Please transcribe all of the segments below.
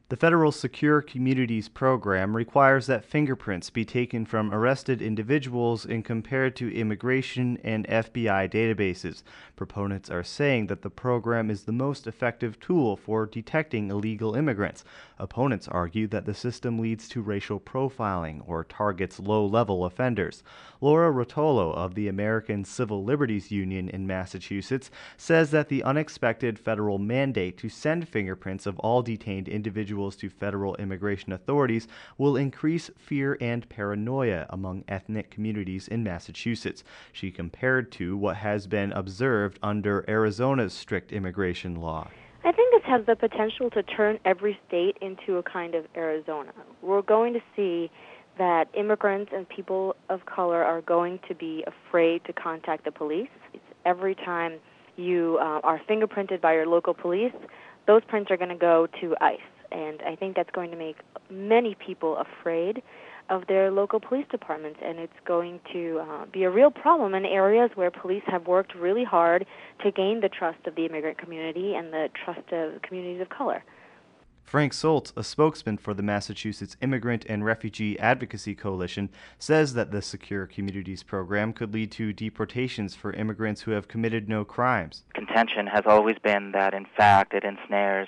The Federal Secure Communities Program requires that fingerprints be taken from arrested individuals and compared to immigration and FBI databases. Proponents are saying that the program is the most effective tool for detecting illegal immigrants. Opponents argue that the system leads to racial profiling or targets low-level offenders. Laura Rotolo of the American Civil Liberties Union in Massachusetts says that the unexpected federal mandate to send fingerprints of all detained individuals to federal immigration authorities will increase fear and paranoia among ethnic communities in Massachusetts. She compared to what has been observed under Arizona's strict immigration law. I think this has the potential to turn every state into a kind of Arizona. We're going to see that immigrants and people of color are going to be afraid to contact the police. Every time you are fingerprinted by your local police, those prints are going to go to ICE. And I think that's going to make many people afraid of their local police departments, and it's going to be a real problem in areas where police have worked really hard to gain the trust of the immigrant community and the trust of communities of color. Frank Soltz, a spokesman for the Massachusetts Immigrant and Refugee Advocacy Coalition, says that the Secure Communities program could lead to deportations for immigrants who have committed no crimes. Contention has always been that, in fact, it ensnares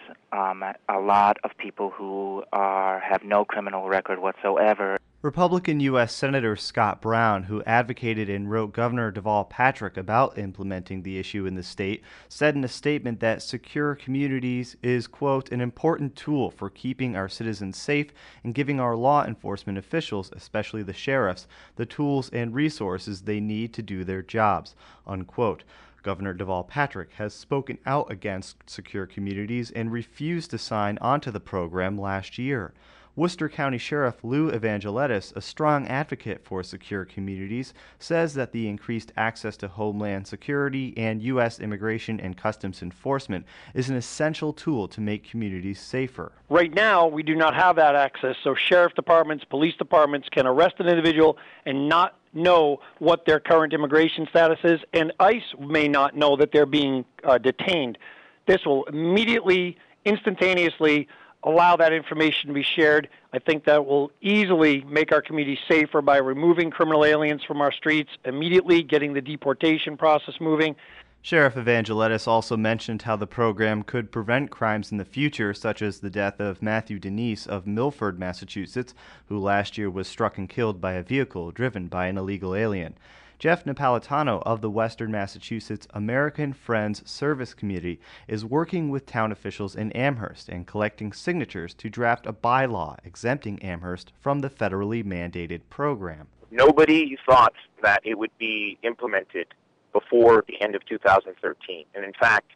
a lot of people who have no criminal record whatsoever. Republican U.S. Senator Scott Brown, who advocated and wrote Governor Deval Patrick about implementing the issue in the state, said in a statement that Secure Communities is, quote, an important tool for keeping our citizens safe and giving our law enforcement officials, especially the sheriffs, the tools and resources they need to do their jobs, unquote. Governor Deval Patrick has spoken out against Secure Communities and refused to sign onto the program last year. Worcester County Sheriff Lou Evangelistis, a strong advocate for Secure Communities, says that the increased access to Homeland Security and U.S. Immigration and Customs Enforcement is an essential tool to make communities safer. Right now, we do not have that access, so sheriff departments, police departments can arrest an individual and not know what their current immigration status is, and ICE may not know that they're being detained. This will immediately, instantaneously allow that information to be shared. I think that will easily make our community safer by removing criminal aliens from our streets, immediately getting the deportation process moving. Sheriff Evangelistis also mentioned how the program could prevent crimes in the future, such as the death of Matthew Denise of Milford, Massachusetts, who last year was struck and killed by a vehicle driven by an illegal alien. Jeff Napolitano of the Western Massachusetts American Friends Service Committee is working with town officials in Amherst and collecting signatures to draft a bylaw exempting Amherst from the federally mandated program. Nobody thought that it would be implemented before the end of 2013. And in fact,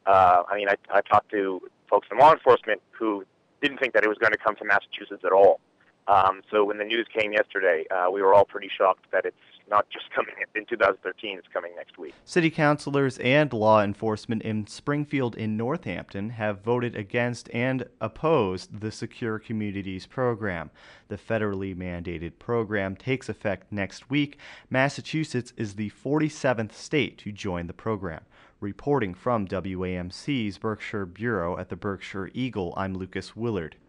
I talked to folks in law enforcement who didn't think that it was going to come to Massachusetts at all. So when the news came yesterday, we were all pretty shocked that it's not just coming in 2013, it's coming next week. City councilors and law enforcement in Springfield and Northampton have voted against and opposed the Secure Communities program. The federally mandated program takes effect next week. Massachusetts is the 47th state to join the program. Reporting from WAMC's Berkshire Bureau at the Berkshire Eagle, I'm Lucas Willard.